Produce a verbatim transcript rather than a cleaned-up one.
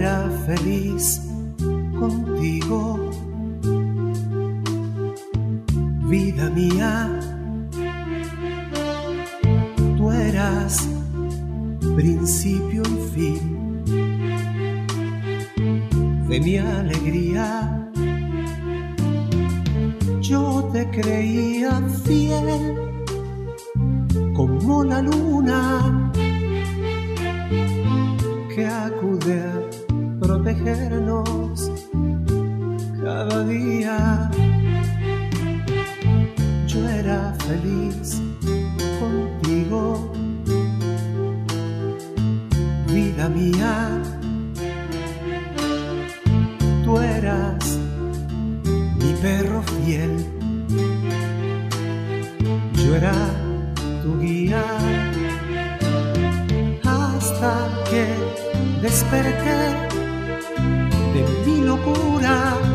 era feliz contigo, vida mía. Tú eras principio y fin de mi alegría. Yo te creía fiel como la luna que acude a protegernos cada día. Yo era feliz contigo, vida mía. Tú eras mi perro fiel, yo era tu guía, hasta que desperté de mi locura